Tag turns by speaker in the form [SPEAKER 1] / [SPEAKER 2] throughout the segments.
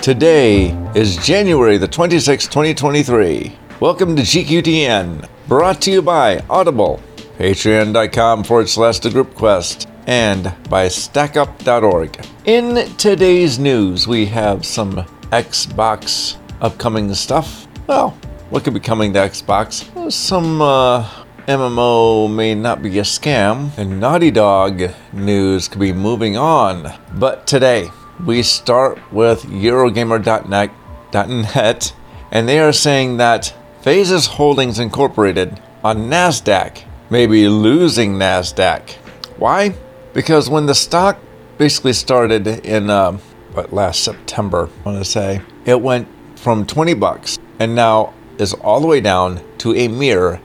[SPEAKER 1] Today is January the 26th, 2023. Welcome to GQTN, brought to you by Audible, patreon.com/thegroupquest, and by stackup.org. In today's news, we have some Xbox upcoming stuff. Well, what could be coming to Xbox? Some MMO may not be a scam, and Naughty Dog news could be moving on. But today, we start with Eurogamer.net, and they are saying that Phases Holdings Incorporated on NASDAQ may be losing NASDAQ. Why? Because when the stock basically started in last September, I want to say, it went from $20 and now is all the way down to a mere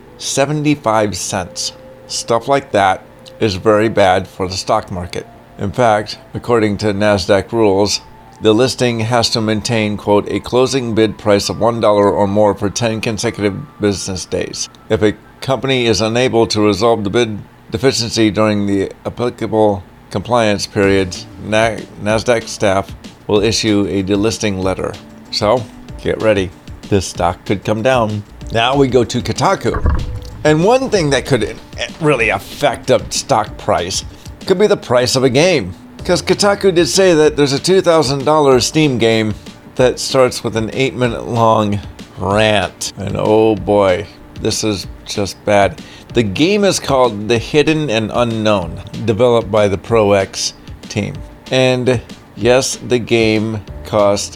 [SPEAKER 1] 75 cents. Stuff like that is very bad for the stock market. In fact, according to NASDAQ rules, the listing has to maintain, quote, a closing bid price of $1 or more for 10 consecutive business days. If a company is unable to resolve the bid deficiency during the applicable compliance periods, NASDAQ staff will issue a delisting letter. So, get ready. This stock could come down. Now we go to Kotaku. And one thing that could really affect the stock price could be the price of a game. Because Kotaku did say that there's a $2,000 Steam game that starts with an 8-minute long rant. And oh boy, this is just bad. The game is called The Hidden and Unknown, developed by the ProX team. And yes, the game cost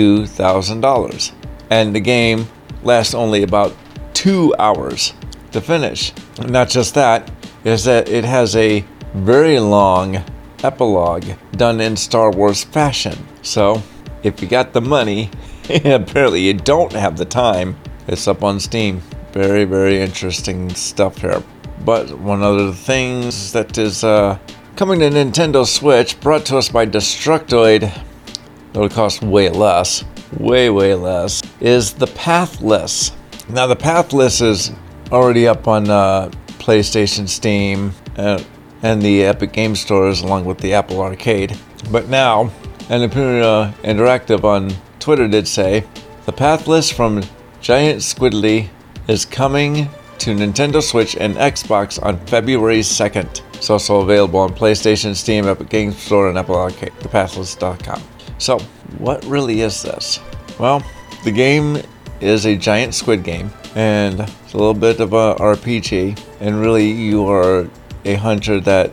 [SPEAKER 1] $2,000. And the game lasts only about 2 hours to finish. And not just that, is that it has a very long epilogue done in Star Wars fashion. So, if you got the money, apparently you don't have the time, it's up on Steam. Very, very interesting stuff here. But one of the things that is coming to Nintendo Switch, brought to us by Destructoid, it'll cost way less, way less, is the Pathless. Now, the Pathless is already up on PlayStation, Steam, and the Epic Game Stores, along with the Apple Arcade. But now, and Imperial Interactive on Twitter did say, the Pathless from Giant Squidly is coming to Nintendo Switch and Xbox on February 2nd. It's also available on PlayStation, Steam, Epic Game Store, and Apple Arcade, thepathless.com. So, what really is this? Well, the game is a giant squid game, and it's a little bit of a RPG, and really you are a hunter that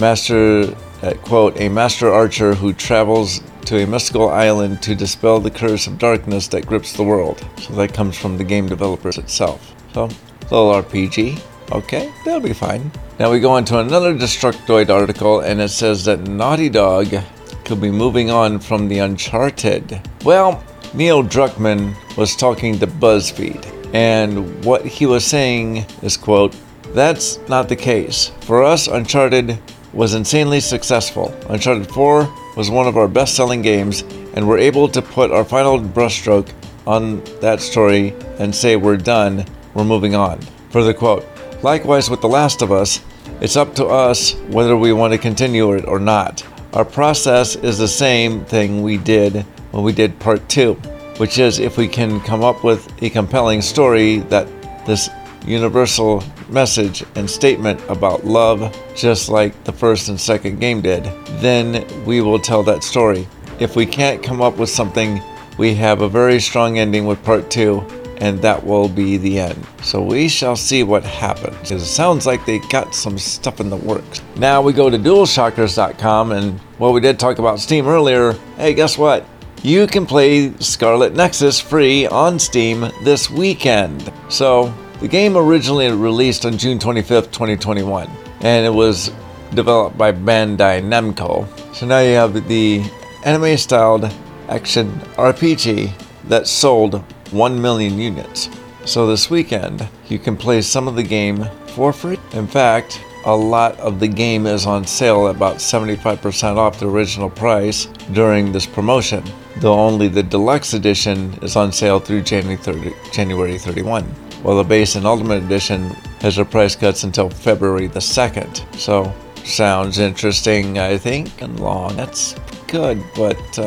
[SPEAKER 1] quote, a master archer who travels to a mystical island to dispel the curse of darkness that grips the world. So that comes from the game developers itself. So, a little RPG. Okay, that'll be fine. Now we go on to another Destructoid article, and it says that Naughty Dog could be moving on from the Uncharted. Well, Neil Druckmann was talking to BuzzFeed, and what he was saying is, quote, that's not the case. For us, Uncharted was insanely successful. Uncharted 4 was one of our best-selling games, and we're able to put our final brushstroke on that story and say we're done, we're moving on. Further quote, likewise with The Last of Us, it's up to us whether we want to continue it or not. Our process is the same thing we did when we did Part 2, which is if we can come up with a compelling story that this universal message and statement about love, just like the first and second game did, then we will tell that story. If we can't come up with something, we have a very strong ending with Part 2, and that will be the end. So we shall see what happens. It sounds like they got some stuff in the works. Now we go to DualShockers.com, and while we did talk about Steam earlier, hey, guess what? You can play Scarlet Nexus free on Steam this weekend. So, the game originally released on June 25th, 2021, and it was developed by Bandai Namco. So now you have the anime-styled action RPG that sold 1 million units. So this weekend, you can play some of the game for free. In fact, a lot of the game is on sale at about 75% off the original price during this promotion, though only the deluxe edition is on sale through January 31. While the base and ultimate edition has their price cuts until February the 2nd. So, sounds interesting, I think, and long. That's good, but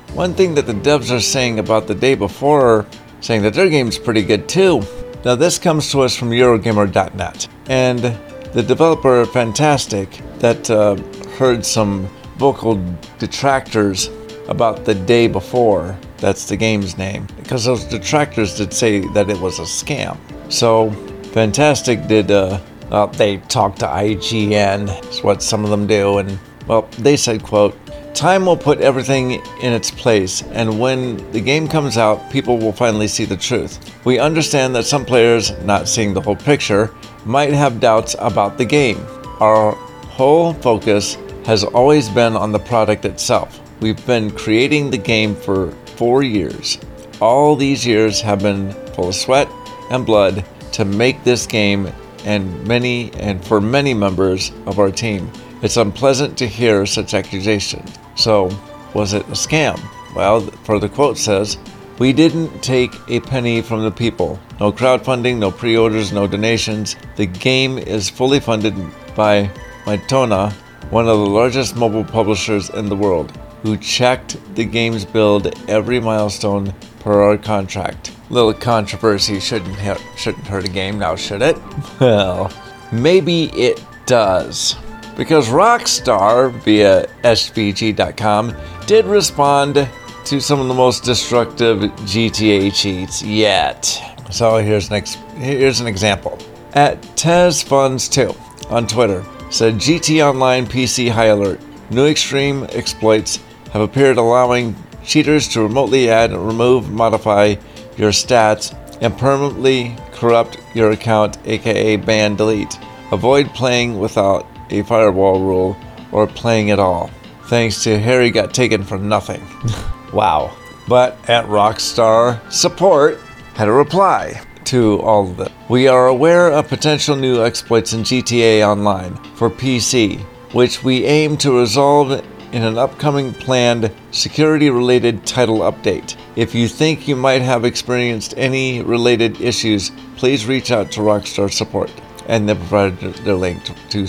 [SPEAKER 1] One thing that the devs are saying about the day before, saying that their game's pretty good too. Now this comes to us from Eurogamer.net, and the developer Fantastic that heard some vocal detractors about the day before. That's the game's name, because those detractors did say that it was a scam. So Fantastic did they talked to IGN, is what some of them do, and well, they said, quote, "Time will put everything in its place, and when the game comes out, people will finally see the truth. We understand that some players, not seeing the whole picture, might have doubts about the game. Our whole focus has always been on the product itself. We've been creating the game for 4 years. All these years have been full of sweat and blood to make this game, and for many members of our team. It's unpleasant to hear such accusations. So, was it a scam? Well, for the quote says, "We didn't take a penny from the people. No crowdfunding, no pre-orders, no donations. The game is fully funded by Mytona, one of the largest mobile publishers in the world, who checked the game's build every milestone per our contract." Little controversy shouldn't hurt a game, now should it? Well, maybe it does. Because Rockstar, via SVG.com, did respond to some of the most destructive GTA cheats yet. So here's an example. At TezFunds2 on Twitter said, "GT Online PC high alert. New extreme exploits have appeared, allowing cheaters to remotely add, remove, modify your stats, and permanently corrupt your account, aka ban, delete. Avoid playing without a firewall rule or playing at all. Thanks to Harry got taken for nothing." Wow. But at Rockstar support had a reply to all of it. "We are aware of potential new exploits in GTA Online for PC, which we aim to resolve in an upcoming planned security-related title update. If you think you might have experienced any related issues, please reach out to Rockstar Support." And they provided their link to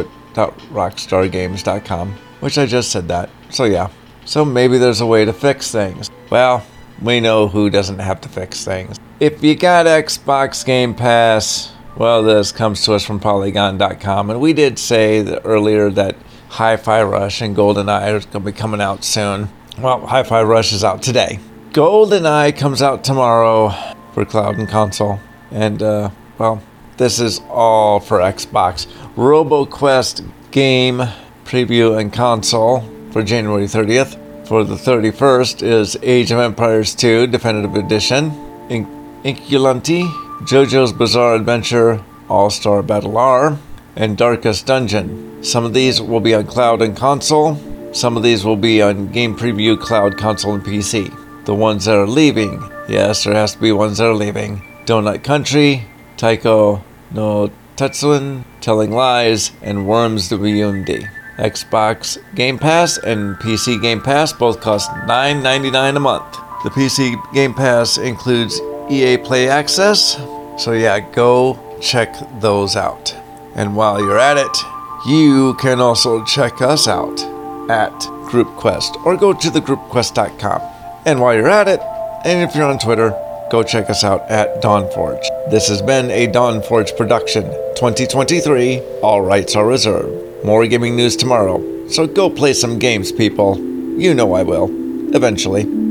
[SPEAKER 1] support.rockstargames.com, which I just said that. So yeah. So maybe there's a way to fix things. Well, we know who doesn't have to fix things. If you got Xbox Game Pass, well, this comes to us from Polygon.com, and we did say earlier that Hi-Fi Rush and GoldenEye are going to be coming out soon. Well, Hi-Fi Rush is out today. GoldenEye comes out tomorrow for cloud and console. And, well, this is all for Xbox. RoboQuest game preview and console for January 30th. For the 31st is Age of Empires 2 Definitive Edition. Inculanti, JoJo's Bizarre Adventure All-Star Battle R, and Darkest Dungeon. Some of these will be on cloud and console. Some of these will be on game preview, cloud, console, and PC. The ones that are leaving, yes, there has to be ones that are leaving. Donut Country, Taiko no Tatsuen, Telling Lies, and Worms the Beyundi. Xbox Game Pass and PC Game Pass both cost $9.99 a month. The PC Game Pass includes EA Play Access, so yeah, go check those out. And while you're at it, you can also check us out at GroupQuest, or go to thegroupquest.com. And while you're at it, and if you're on Twitter, go check us out at Dawnforge. This has been a Dawnforge production, 2023, all rights are reserved. More gaming news tomorrow, so go play some games, people. You know I will, eventually.